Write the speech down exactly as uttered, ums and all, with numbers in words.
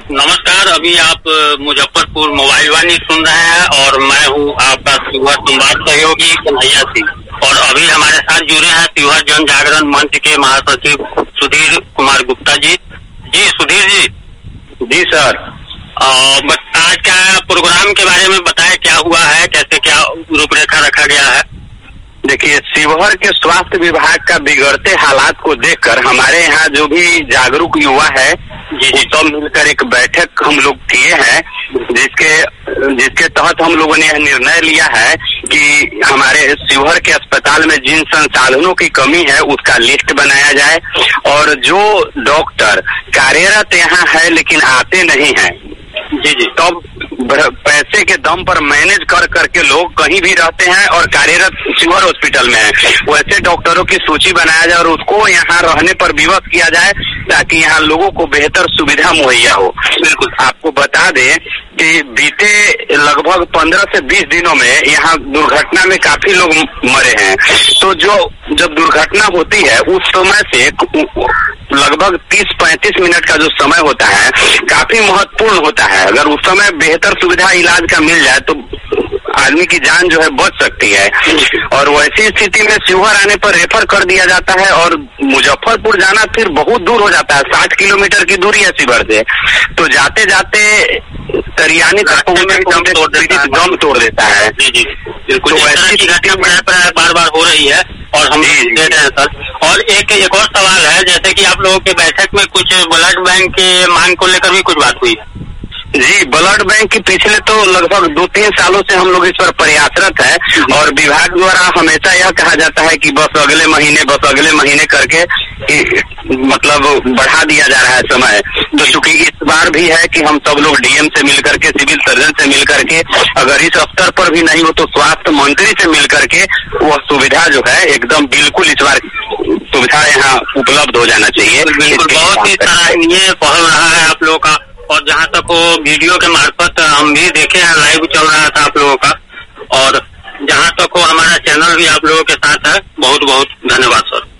नमस्कार, अभी आप मुजफ्फरपुर मोबाइल वाणी सुन रहे हैं और मैं हूँ आपका शिवहर संवाद सहयोगी कन्हैया सिंह। और अभी हमारे साथ जुड़े हैं शिवहर जन जागरण मंच के महासचिव सुधीर कुमार गुप्ता जी। जी सुधीर जी। जी सर। बस आज का प्रोग्राम के बारे में बताएं, क्या हुआ है, कैसे क्या रूपरेखा रखा गया है। देखिए, शिवहर के स्वास्थ्य विभाग का बिगड़ते हालात को देखकर हमारे यहाँ जो भी जागरूक युवा है जी जी सब मिलकर एक बैठक हम लोग किए हैं, जिसके जिसके तहत हम लोगों ने यह निर्णय लिया है कि हमारे शिवहर के अस्पताल में जिन संसाधनों की कमी है उसका लिस्ट बनाया जाए और जो डॉक्टर कार्यरत यहाँ है लेकिन आते नहीं हैं जी जी तब पैसे के दम पर मैनेज कर करके लोग कहीं भी रहते हैं और कार्यरत शिवहर हॉस्पिटल में है, वैसे डॉक्टरों की सूची बनाया जाए और उसको यहाँ रहने पर विवश किया जाए ताकि यहाँ लोगों को बेहतर सुविधा मुहैया हो। बिल्कुल, आपको बता दें कि बीते लगभग पंद्रह से बीस दिनों में यहाँ दुर्घटना में काफी लोग मरे हैं। तो जो जब दुर्घटना होती है उस समय से लगभग तीस पैंतीस मिनट का जो समय होता है काफी महत्वपूर्ण होता है। अगर उस समय बेहतर सुविधा इलाज का मिल जाए तो आदमी की जान जो है बच सकती है। और वैसी स्थिति में शिवहर आने पर रेफर कर दिया जाता है और मुजफ्फरपुर जाना फिर बहुत दूर हो जाता है, साठ किलोमीटर की दूरी है शिवहर से। तो जाते जाते तरियानी तक दम तोड़ देता है। जी जी बिल्कुल, तो ऐसी घटना बार बार हो रही है और हम देख रहे हैं सर। और एक एक और सवाल है, जैसे कि आप लोगों के बैठक में कुछ ब्लड बैंक के मांग को लेकर भी कुछ बात हुई है। जी, ब्लड बैंक की पिछले तो लगभग दो तीन सालों से हम लोग इस पर प्रयासरत है और विभाग द्वारा हमेशा यह कहा जाता है कि बस अगले महीने बस अगले महीने करके मतलब बढ़ा दिया जा रहा है समय। तो चूंकि इस बार भी है कि हम सब लोग डीएम से मिलकर के, सिविल सर्जन से मिलकर के, अगर इस स्तर पर भी नहीं हो तो स्वास्थ्य मंत्री से मिलकर के वह सुविधा जो है एकदम बिल्कुल इस बार सुविधा यहाँ उपलब्ध हो जाना चाहिए। बिल्कुल, बहुत ही सराहनीय पहल रहा है आप लोगों का। और जहाँ तक वो वीडियो के मार्फत हम भी देखे हैं, लाइव चल रहा था आप लोगों का। और जहाँ तक वो हमारा चैनल भी आप लोगों के साथ है, बहुत बहुत धन्यवाद सर।